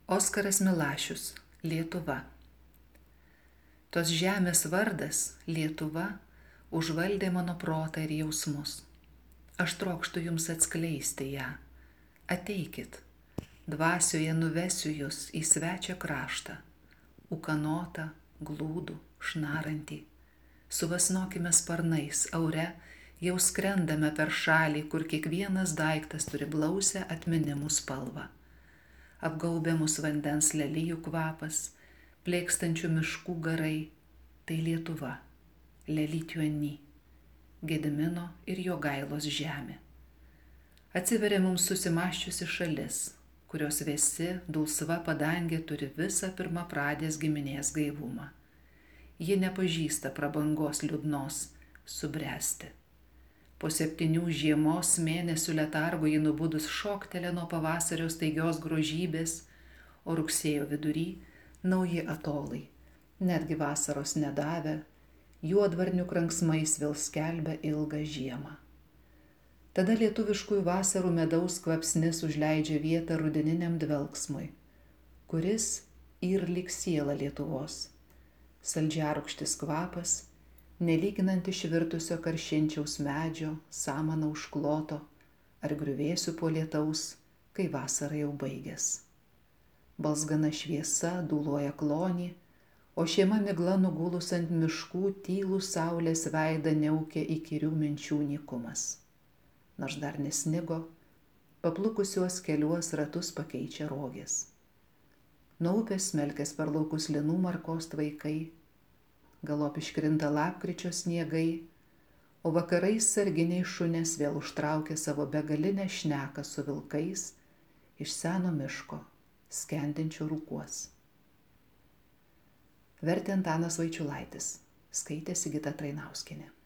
Oskaras Milašius, Lietuva. Tos žemės vardas, Lietuva, užvaldė mano protą ir jausmus. Aš trokštu jums atskleisti ją. Ateikit, dvasioje nuvesiu jus į svečią kraštą, ūkanotą, glūdų, šnarantį. Suvasnokime sparnais, aure, jau skrendame per šalį, kur kiekvienas daiktas turi blausią atminimų spalvą. Apgaubė mus vandens lelijų kvapas, plėkstančių miškų garai, tai Lietuva, Lelytiuony, Gedimino ir Jogailos žemė. Atsiveria mums susimaščiusi šalis, kurios vėsi, dulsva padangė turi visą pirmapradės giminės gaivumą. Ji nepažįsta prabangos liūdnos subręsti. Po 7 žiemos mėnesių letargo ji nubudus šoktelė nuo pavasario staigios grožybės, o rugsėjo vidury nauji atolai, netgi vasaros nedavę, juodvarnių kranksmais vėl skelbia ilgą žiemą. Tada lietuviškųjų vasarų medaus kvapsnis užleidžia vietą rudeniniam dvelksmui, kuris yr lyg siela Lietuvos. Saldžiarūgštis kvapas, nelyginant išvirtusio karšinčiaus medžio, samana užkloto ar griuvėsių po lietaus, kai vasara jau baigės. Balsgana šviesa dūloja klonį, o šeima migla nugulus ant miškų tylų saulės veidą niaukia įkyrių minčių nykumas. Nors dar nesnigo, paplukusiuos keliuos ratus pakeičia rogės. Nuo upės smelkės per laukus linų markos tvaikai, galop iškrinta lapkričio sniegai, o vakarais sarginiai šunės vėl užtraukia savo begalinę šneką su vilkais iš seno miško, skendinčio rūkuos. Vertė Antanas Vaičiulaitis, skaitė Sigita Trainauskienė.